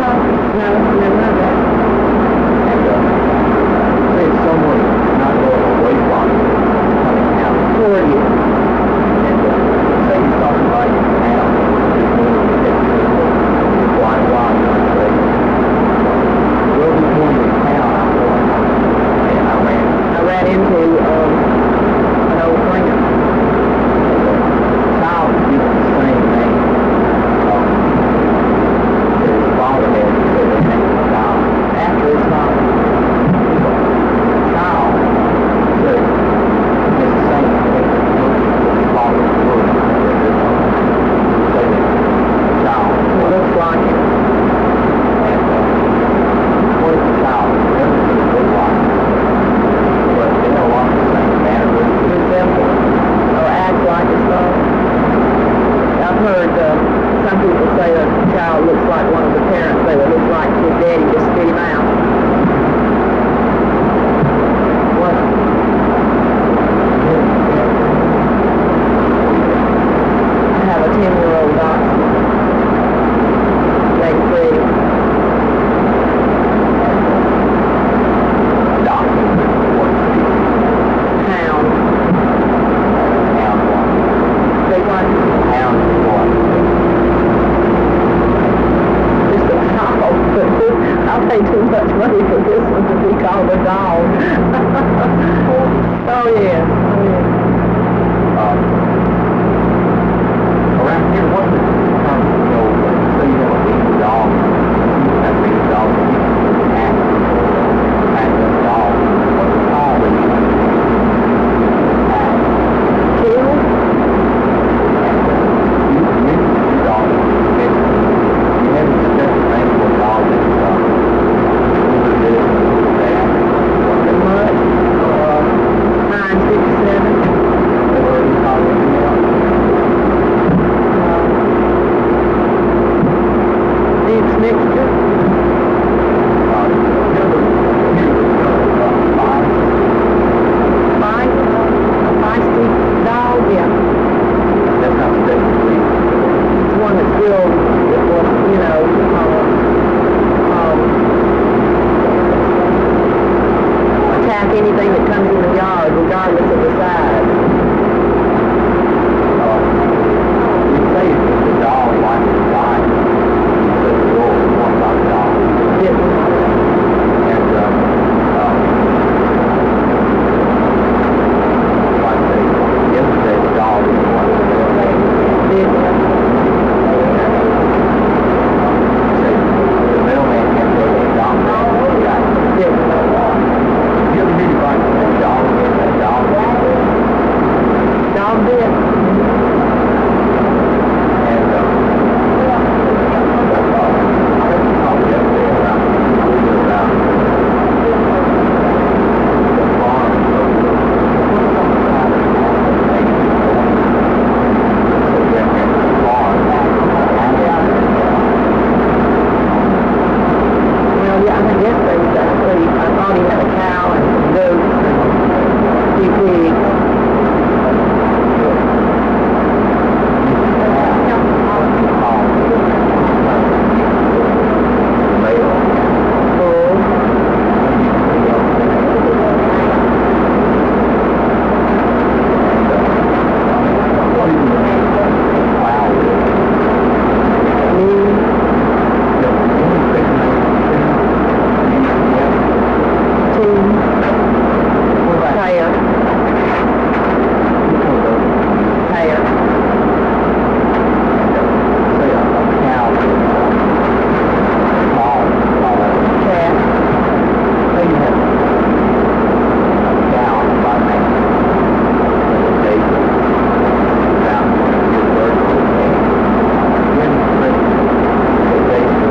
No, never mind that. And there's someone not going away from you, coming out Toward you. and say he's talking about you now. Why, say, well, he's going to town, and I ran into an old friend. child is given the same name. His father had said the name of the child. After his father, child said it's the same name. His father was say child. It looks like it. And what is the child? Everything is look like. But they no longer the same manner. Resemble or act like his father. I've heard some people say a child looks like one of the parents. They would look like his daddy, just spit him out. What? I have a 10-year-old daughter. Named Freddie. Doctor, what? Hound. Hound one. Big one. Hound one. Just a dog. I pay too much money for this one to be called a dog. Oh, yeah. Oh, yeah. Around here, what's the term, when you say you have a big dog, that big dog, and the dog, what's the call that you Kill? you mentioned your dog, you have a special name for a dog that's, this, that, The mud? 967. or you call it, Deep mixture.